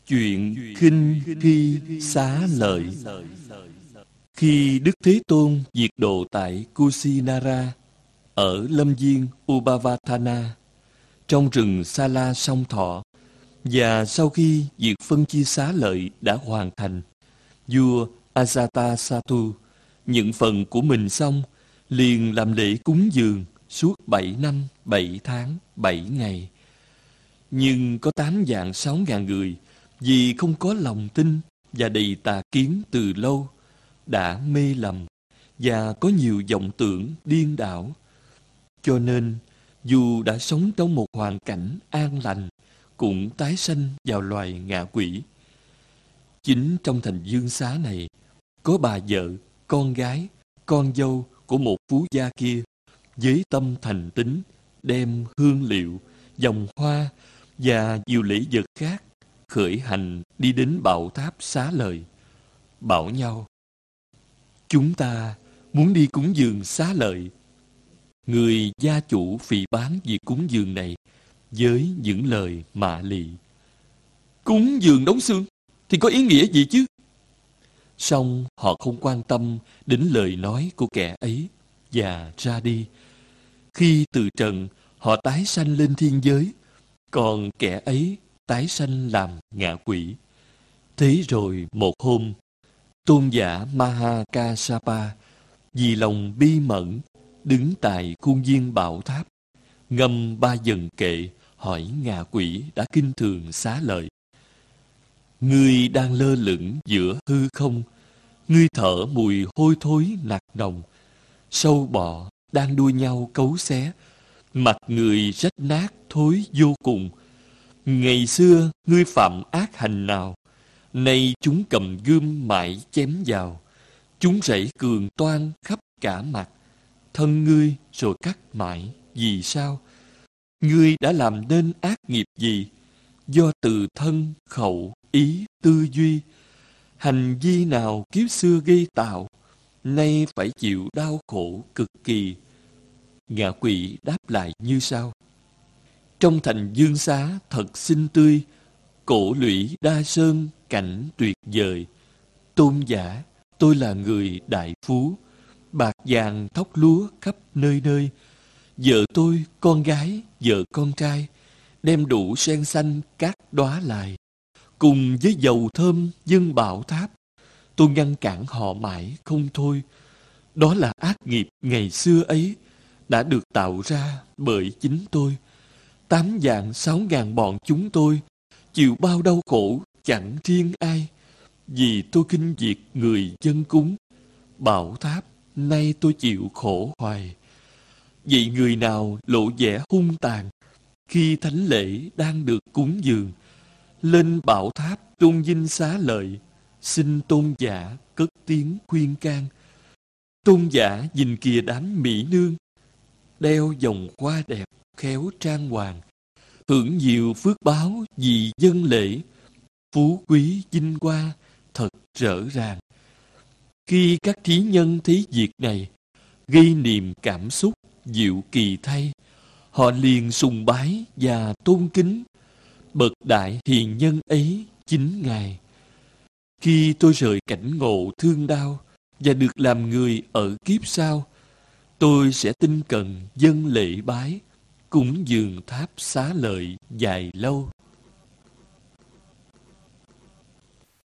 Chuyện khinh khi xá lợi. Khi Đức Thế Tôn diệt độ tại Kusinara ở lâm viên Ubavatana trong rừng Sa La Song Thọ, và sau khi việc phân chia xá lợi đã hoàn thành, vua Ajatasattu nhận phần của mình xong liền làm lễ cúng dường suốt 7 năm 7 tháng 7 ngày. Nhưng có 8.600.000 người vì không có lòng tin và đầy tà kiến từ lâu đã mê lầm và có nhiều vọng tưởng điên đảo. Cho nên dù đã sống trong một hoàn cảnh an lành cũng tái sanh vào loài ngạ quỷ. Chính trong thành Dương Xá này có bà vợ, con gái, con dâu của một phú gia kia với tâm thành tín đem hương liệu, vòng hoa và nhiều lễ vật khác khởi hành đi đến bảo tháp xá lợi, bảo nhau: chúng ta muốn đi cúng dường xá lợi. Người gia chủ phỉ báng việc cúng dường này với những lời mạ lị: cúng dường đống xương thì có ý nghĩa gì chứ? Song họ không quan tâm đến lời nói của kẻ ấy và ra đi. Khi từ trần, họ tái sanh lên thiên giới, còn kẻ ấy tái sanh làm ngạ quỷ. Thế rồi một hôm, tôn giả Mahakasapa vì lòng bi mẫn đứng tại khuôn viên bảo tháp, ngâm 3 dần kệ hỏi ngạ quỷ đã kinh thường xá lợi: ngươi đang lơ lửng giữa hư không, ngươi thở mùi hôi thối nặc nồng, sâu bọ đang đua nhau cấu xé, mặt người rách nát thối vô cùng. Ngày xưa ngươi phạm ác hành nào, nay chúng cầm gươm mãi chém vào, chúng rảy cường toan khắp cả mặt. Thân ngươi rồi cắt mãi, vì sao? Ngươi đã làm nên ác nghiệp gì? Do từ thân, khẩu, ý, tư duy, hành vi nào kiếp xưa gây tạo, nay phải chịu đau khổ cực kỳ. Ngạ quỷ đáp lại như sau: trong thành Dương Xá thật xinh tươi, cổ lũy đa sơn cảnh tuyệt vời. Tôn giả, tôi là người đại phú, bạc vàng thóc lúa khắp nơi nơi. Vợ tôi, con gái, vợ con trai đem đủ sen xanh các đóa lại, cùng với dầu thơm dâng bảo tháp. Tôi ngăn cản họ mãi không thôi. Đó là ác nghiệp ngày xưa ấy đã được tạo ra bởi chính tôi. 8.600.000 bọn chúng tôi chịu bao đau khổ chẳng riêng ai, vì tôi khinh việc người dân cúng. Bảo tháp nay tôi chịu khổ hoài. Vậy người nào lộ vẻ hung tàn khi thánh lễ đang được cúng dường, lên bảo tháp tôn vinh xá lợi, xin tôn giả cất tiếng khuyên can. Tôn giả nhìn kìa đám mỹ nương đeo vòng hoa đẹp khéo trang hoàng, hưởng nhiều phước báo vì dân lễ, phú quý vinh hoa thật rỡ ràng. Khi các thí nhân thấy việc này, gây niềm cảm xúc diệu kỳ thay, họ liền sùng bái và tôn kính bậc đại hiền nhân ấy chính Ngài. Khi tôi rời cảnh ngộ thương đau và được làm người ở kiếp sau, tôi sẽ tinh cần dâng lễ bái, cúng dường tháp xá lợi dài lâu.